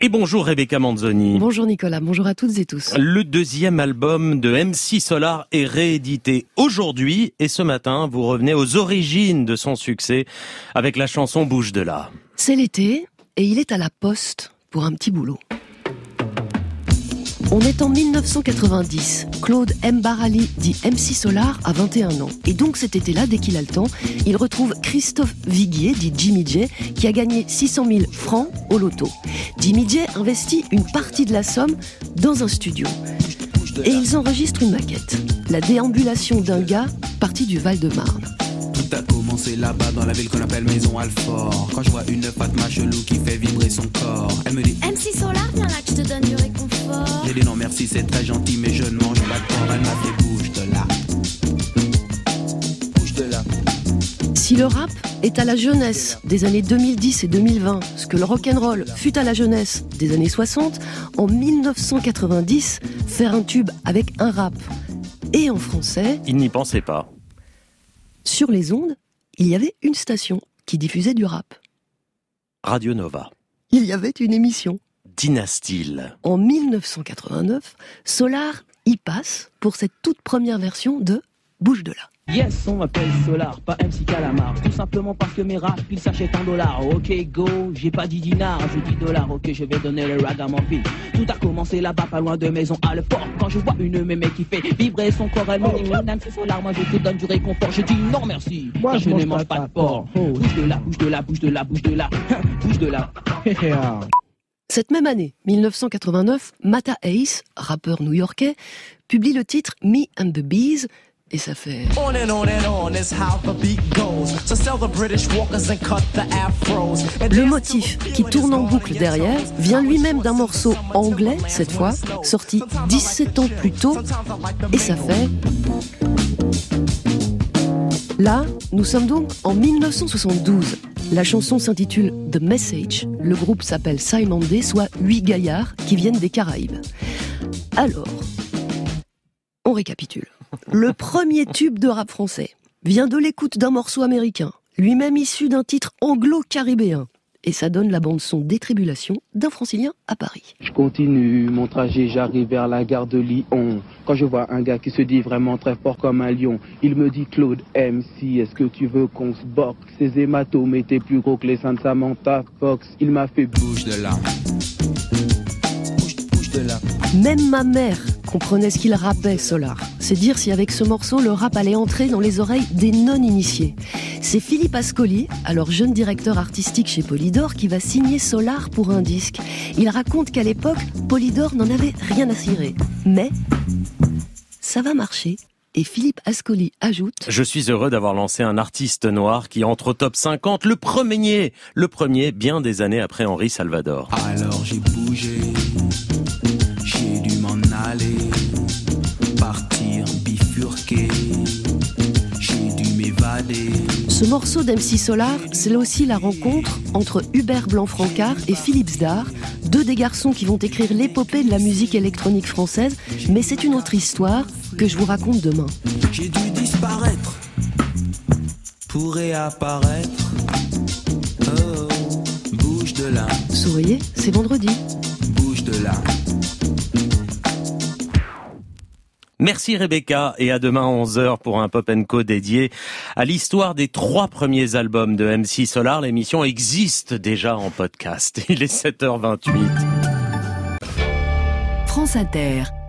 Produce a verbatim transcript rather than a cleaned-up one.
Et bonjour Rebecca Manzoni. Bonjour Nicolas, bonjour à toutes et tous. Le deuxième album de M C Solar est réédité aujourd'hui et ce matin, vous revenez aux origines de son succès avec la chanson Bouge de là. C'est l'été et il est à la poste pour un petit boulot. On est en mille neuf cent quatre-vingt-dix. Claude Mbarali, dit M C Solar, a vingt et un ans. Et donc cet été-là, dès qu'il a le temps, il retrouve Christophe Viguier, dit Jimmy J, qui a gagné six cent mille francs au loto. Jimmy J investit une partie de la somme dans un studio. Et ils enregistrent une maquette. La déambulation d'un gars parti du Val-de-Marne. Tout a commencé là-bas dans la ville qu'on appelle Maison Alfort. Quand je vois une Fatma chelou qui fait vibrer son corps, elle me dit M C Solar, viens là que je te donne du réconfort. J'ai dit non merci, c'est très gentil, mais je ne mange pas de porc. Elle m'a fait bouge de là. Bouge de là. Si le rap est à la jeunesse des années deux mille dix et deux mille vingt, ce que le rock'n'roll fut à la jeunesse des années soixante, en mille neuf cent quatre-vingt-dix, faire un tube avec un rap et en français... Il n'y pensait pas. Sur les ondes, il y avait une station qui diffusait du rap. Radio Nova. Il y avait une émission. Dynastyle. En mille neuf cent quatre-vingt-neuf, Solar y passe pour cette toute première version de Bouge de là. Yes, on m'appelle Solar, pas M C Calamar. Tout simplement parce que mes raps, ils s'achètent en dollars. Ok, go, j'ai pas dit dinars, j'ai dit dollars. Ok, je vais donner le rag à mon fils. Tout a commencé là-bas, pas loin de Maison Alfort. Quand je vois une mémé qui fait vibrer son corps, elle me dit M C Solar, moi je te donne du réconfort. Je dis non merci, moi je, je ne mange pas de porc. Oh. Bouge de là, bouge de là, bouge de là, bouge de là, bouge de là. Cette même année, mille neuf cent quatre-vingt-neuf, Mata Ace, rappeur new-yorkais, publie le titre Me and the Bees. Et ça fait... Le motif qui tourne en boucle derrière vient lui-même d'un morceau anglais, cette fois, sorti dix-sept ans plus tôt, et ça fait... Là, nous sommes donc en mille neuf cent soixante-douze. La chanson s'intitule The Message. Le groupe s'appelle Simon Day, soit huit gaillards qui viennent des Caraïbes. Alors, on récapitule. Le premier tube de rap français vient de l'écoute d'un morceau américain, lui-même issu d'un titre anglo-caribéen. Et ça donne la bande-son des Tribulations d'un francilien à Paris. Je continue mon trajet, j'arrive vers la gare de Lyon. Quand je vois un gars qui se dit vraiment très fort comme un lion, il me dit Claude M C, est-ce que tu veux qu'on se boxe? Ces hématomes étaient plus gros que les seins de Samantha Fox. Il m'a fait bouge de là. Bouge, bouge de là. Même ma mère comprenait ce qu'il rappait, Solar. C'est dire si avec ce morceau, le rap allait entrer dans les oreilles des non-initiés. C'est Philippe Ascoli, alors jeune directeur artistique chez Polydor, qui va signer Solar pour un disque. Il raconte qu'à l'époque, Polydor n'en avait rien à cirer. Mais ça va marcher. Et Philippe Ascoli ajoute... Je suis heureux d'avoir lancé un artiste noir qui entre au top cinquante, le premier, le premier bien des années après Henri Salvador. Alors j'ai bougé, j'ai dû m'en aller, partir, bifurquer, j'ai dû m'évader. Ce morceau d'M C Solar, c'est là aussi la rencontre entre Hubert Blanc-Francard et Philippe Zdar, deux des garçons qui vont écrire l'épopée de la musique électronique française, mais c'est une autre histoire que je vous raconte demain. J'ai dû disparaître pour réapparaître. Oh, bouge de là. Souriez, c'est vendredi. Bouge de là. Merci Rebecca et à demain à onze heures pour un Pop and Co dédié à l'histoire des trois premiers albums de M C Solar. L'émission existe déjà en podcast. Il est sept heures vingt-huit. France Inter.